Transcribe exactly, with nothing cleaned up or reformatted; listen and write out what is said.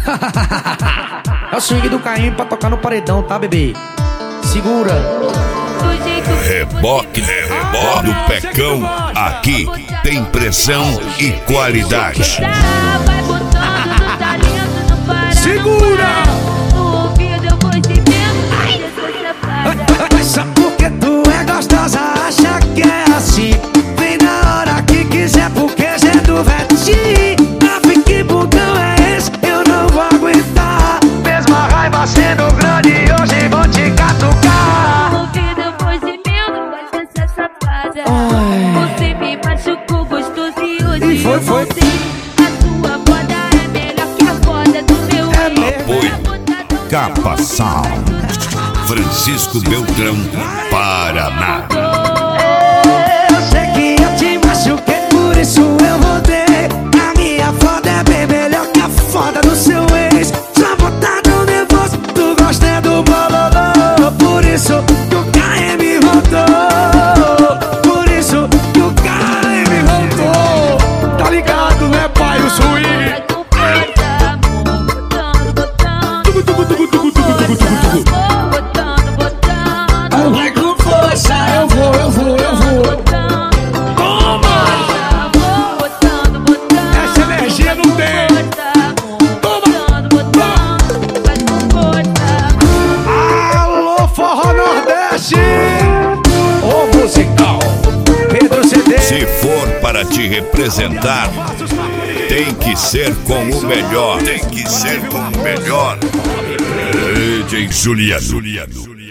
É o swing do Caim pra tocar no paredão, tá, bebê? Segura. Reboque, reboque do Pecão. Aqui tem pressão e qualidade. Segura! Só porque tu é gostosa, acha que é assim. Vem na hora que quiser, porque é do Vetinho. Ave, que bundão é esse? Eu não vou aguentar. Mesmo a raiva sendo grande, hoje vou te catucar. Você me machucou gostoso e hoje E foi, foi. A sua foda é melhor que a foda do meu ex. Apoio Capa Sound, Francisco Beltrão, Paraná. Eu sei que eu te machuquei, por isso eu rodei. A minha foda é bem melhor que a foda do seu ex. Só botado nervoso, tu gosta do bololô. Por isso que o K M rodou. Por isso que o K M rodou. Tá ligado, né, pai? O swing. Vai com força, eu vou, eu vou, eu vou. Toma! Essa energia não tem. Toma! Alô, Forró Nordeste! Ô musical, Pedro C D. Se for para te representar, tem que ser com o melhor. Tem que ser com o melhor. D J Juliano.